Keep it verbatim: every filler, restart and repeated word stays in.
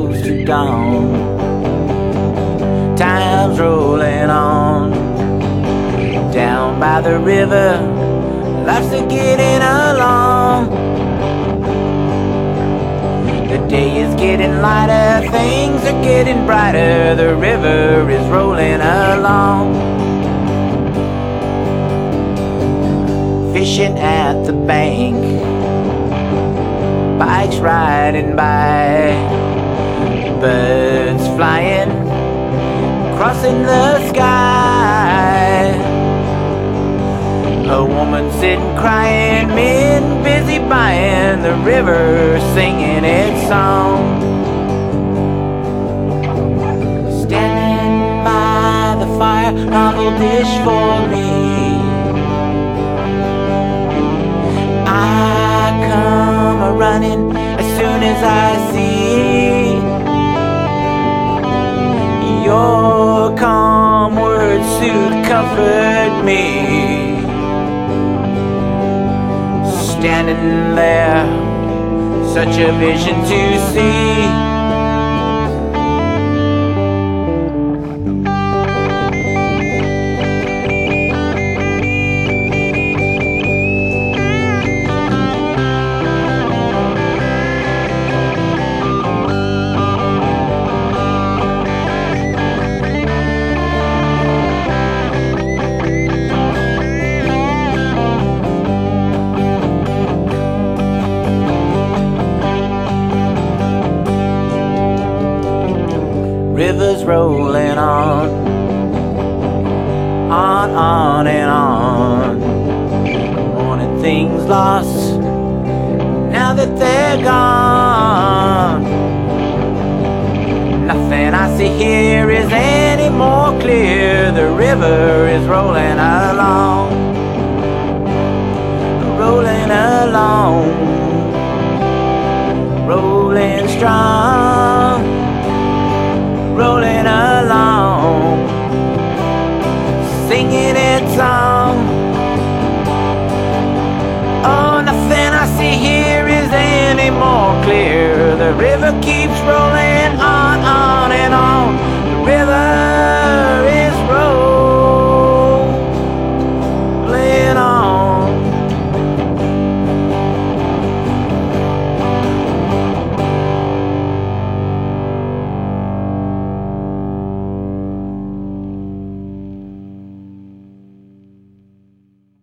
close to dawn. Time's rolling on. Down by the river, life's a getting along. The day is getting lighter, things are getting brighter. The river is rolling along. Fishing at the bank, bikes riding by, birds flying, crossing the sky. A woman sitting crying, men busy buying, the river singing its song. Standing by the fire, humble dish for me. I come a-running as soon as I see your calm words soothe, comfort me. Standing there, such a vision to see. Rivers rolling on, on, on and on. Wanted things lost, now that they're gone. Nothing I see here is any more clear. The river is rolling along, rolling along, rolling strong, rolling along, singing its song. Oh, nothing I see here is any more clear. The river keeps rolling